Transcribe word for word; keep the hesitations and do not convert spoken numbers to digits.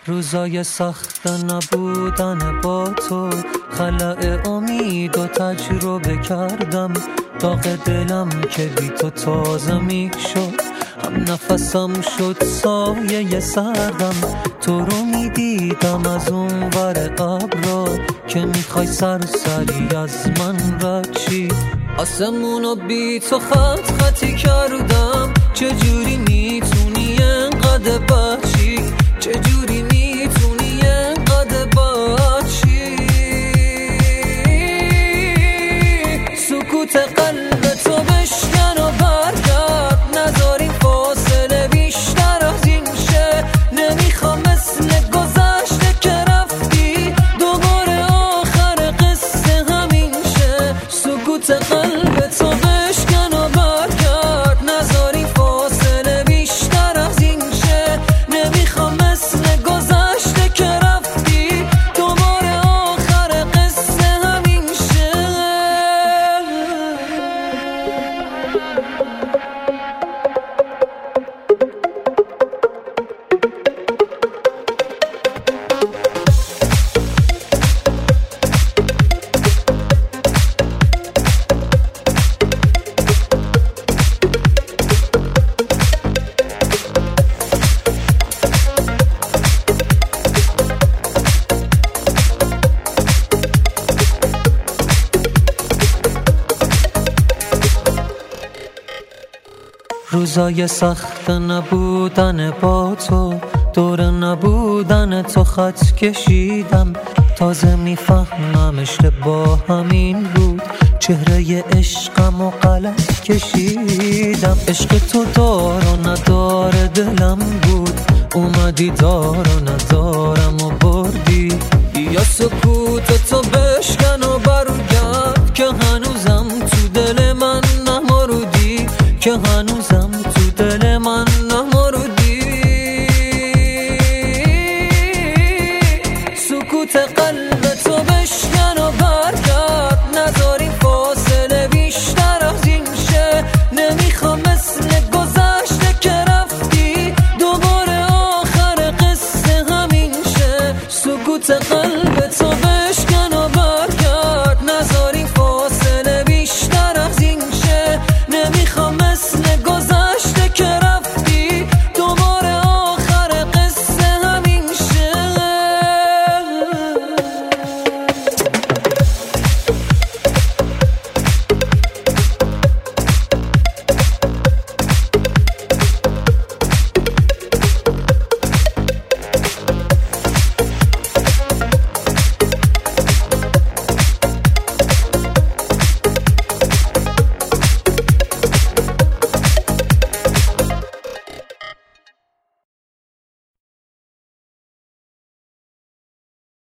روزای سخت نبودن با تو، خلأ امید و تجربه کردم. داغ دلم که بی تو تازه می شد، هم نفسم شد سایه سردم. تو رو می دیدم از اون ور ابرا، که میخوای سرسری از من رد شی. آسمونو بی تو خط خطی کردم. چجوری میتونی انقدر بچی؟ چجوری میتونی انقدر بچی؟ سکوت قلب تو بشکن و برگرد، نذار این فاصله بیشتر از این شه. نمیخوام مثل گذشته که رفتی دوباره آخر قصه همین شه. سکوت قلب تو بشکن و برگرد، نذار این فاصله بیشتر از این شه. نمیخوام مثل گذشته که رفتی دوباره آخر قصه همین شه. روزای سخت نبودن با تو، دور نبودن تو خط کشیدم. تازه میفهمم اشتباه همین بود، چهره عشقم و غلط کشیدم. عشق تو دار و ندار دلم بود، اومدی دار و ندارم و بردی. یا سکوت تو بشکن و برگرد، که هنوزم تو دل من نمردی، که هنوزم تو دل من نمردی. سکوت قلب تو بشکن و برگرد، نذار این فاصله بیشتر از این شه. نمیخوام مثل گذشته که رفتی دوباره آخر قصه همین شه. سکوت قلب